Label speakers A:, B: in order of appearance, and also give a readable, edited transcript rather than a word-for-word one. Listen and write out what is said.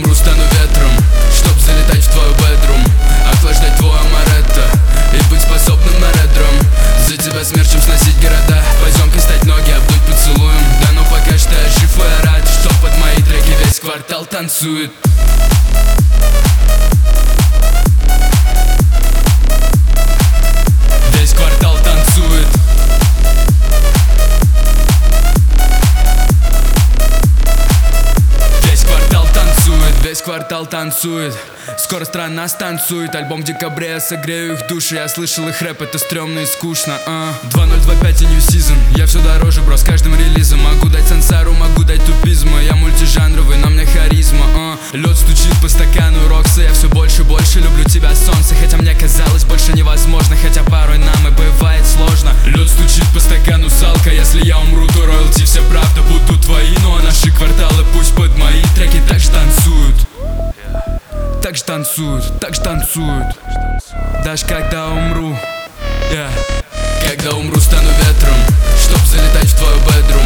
A: умру, стану ветром, чтоб залетать в твой бедрум, охлаждать твой амаретто и быть способным на редром. За тебя смерчем сносить города, поземкой стать ноги, обдуть поцелуем. Да ну пока что я жив и я рад, что под мои треки весь квартал танцует. Весь квартал танцует. Весь квартал танцует. Весь квартал танцует. Скоро страна станцует. Альбом в декабре, я согрею их души. Я слышал их рэп, это стрёмно и скучно. 2025 и New Season. Я все дороже, бро, с каждым релизом. Могу дать сансару, могу дать тупизма. Я мультижанровый, на мне харизма. Лед стучит по стакану Рокса. Я все больше и больше люблю тебя, солнце. Хотя мне казалось больше невозможно, хотя порой нам и бывает сложно. Лед стучит по стакану салка. Если я умру, то роялти все правда будут твои. Ну а наши кварталы пусть под мои треки так же танцуют. Так же танцуют, так же танцуют. Даже когда умру, Когда умру, стану ветром, чтоб залетать в твою бедрум,